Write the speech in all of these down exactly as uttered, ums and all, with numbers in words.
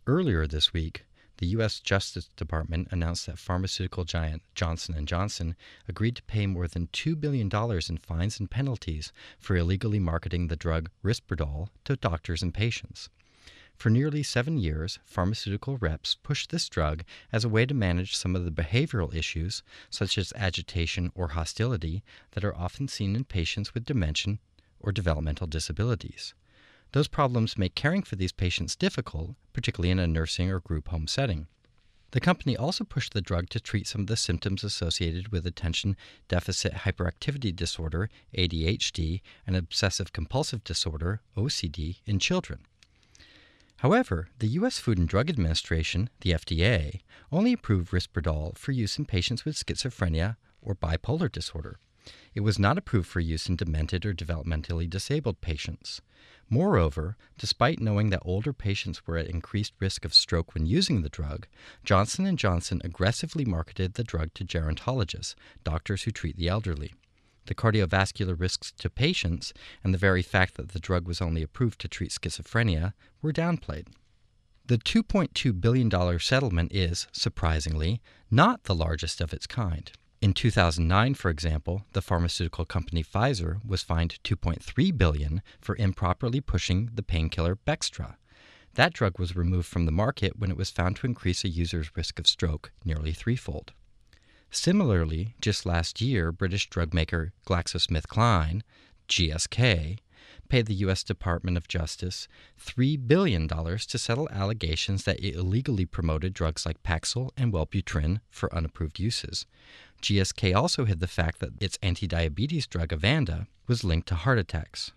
Earlier this week, the U S Justice Department announced that pharmaceutical giant Johnson and Johnson agreed to pay more than two billion dollars in fines and penalties for illegally marketing the drug Risperdal to doctors and patients. For nearly seven years, pharmaceutical reps pushed this drug as a way to manage some of the behavioral issues, such as agitation or hostility, that are often seen in patients with dementia or developmental disabilities. Those problems make caring for these patients difficult, particularly in a nursing or group home setting. The company also pushed the drug to treat some of the symptoms associated with attention deficit hyperactivity disorder, A D H D, and obsessive compulsive disorder, O C D, in children. However, the U S Food and Drug Administration, the F D A, only approved Risperdal for use in patients with schizophrenia or bipolar disorder. It was not approved for use in demented or developmentally disabled patients. Moreover, despite knowing that older patients were at increased risk of stroke when using the drug, Johnson and Johnson aggressively marketed the drug to gerontologists, doctors who treat the elderly. The cardiovascular risks to patients and the very fact that the drug was only approved to treat schizophrenia were downplayed. The two point two billion dollars settlement is, surprisingly, not the largest of its kind. In two thousand nine, for example, the pharmaceutical company Pfizer was fined two point three billion dollars for improperly pushing the painkiller Bextra. That drug was removed from the market when it was found to increase a user's risk of stroke nearly threefold. Similarly, just last year, British drug maker GlaxoSmithKline, G S K, paid the U S Department of Justice three billion dollars to settle allegations that it illegally promoted drugs like Paxil and Wellbutrin for unapproved uses. G S K also hid the fact that its anti-diabetes drug Evander was linked to heart attacks.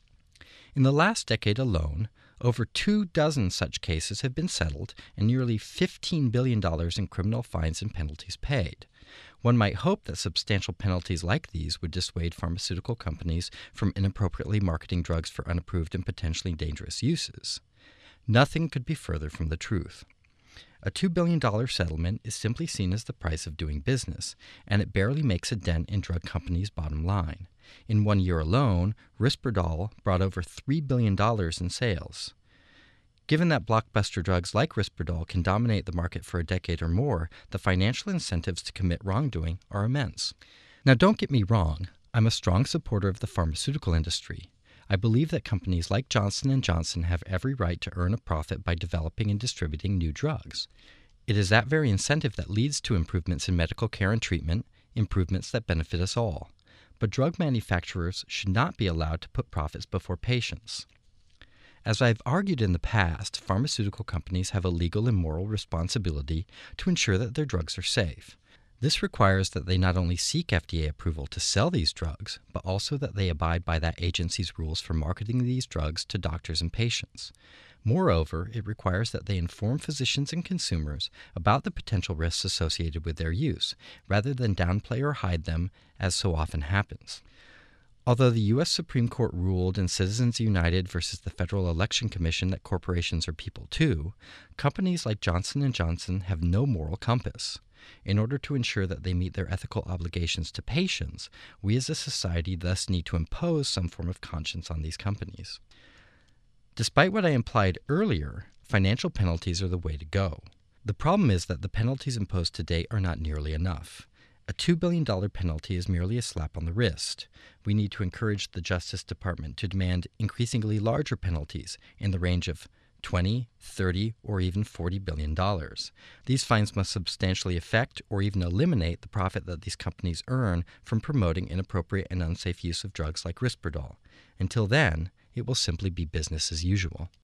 In the last decade alone, over two dozen such cases have been settled and nearly fifteen billion dollars in criminal fines and penalties paid. One might hope that substantial penalties like these would dissuade pharmaceutical companies from inappropriately marketing drugs for unapproved and potentially dangerous uses. Nothing could be further from the truth. A two billion dollars settlement is simply seen as the price of doing business, and it barely makes a dent in drug companies' bottom line. In one year alone, Risperdal brought over three billion dollars in sales. Given that blockbuster drugs like Risperdal can dominate the market for a decade or more, the financial incentives to commit wrongdoing are immense. Now, don't get me wrong. I'm a strong supporter of the pharmaceutical industry. I believe that companies like Johnson and Johnson have every right to earn a profit by developing and distributing new drugs. It is that very incentive that leads to improvements in medical care and treatment, improvements that benefit us all. But drug manufacturers should not be allowed to put profits before patients. As I've argued in the past, pharmaceutical companies have a legal and moral responsibility to ensure that their drugs are safe. This requires that they not only seek F D A approval to sell these drugs, but also that they abide by that agency's rules for marketing these drugs to doctors and patients. Moreover, it requires that they inform physicians and consumers about the potential risks associated with their use, rather than downplay or hide them, as so often happens. Although the U S Supreme Court ruled in Citizens United versus the Federal Election Commission that corporations are people too, companies like Johnson and Johnson have no moral compass. In order to ensure that they meet their ethical obligations to patients, we as a society thus need to impose some form of conscience on these companies. Despite what I implied earlier, financial penalties are the way to go. The problem is that the penalties imposed to date are not nearly enough. A two billion dollars penalty is merely a slap on the wrist. We need to encourage the Justice Department to demand increasingly larger penalties in the range of twenty, thirty, or even forty billion dollars. These fines must substantially affect or even eliminate the profit that these companies earn from promoting inappropriate and unsafe use of drugs like Risperdal. Until then, it will simply be business as usual.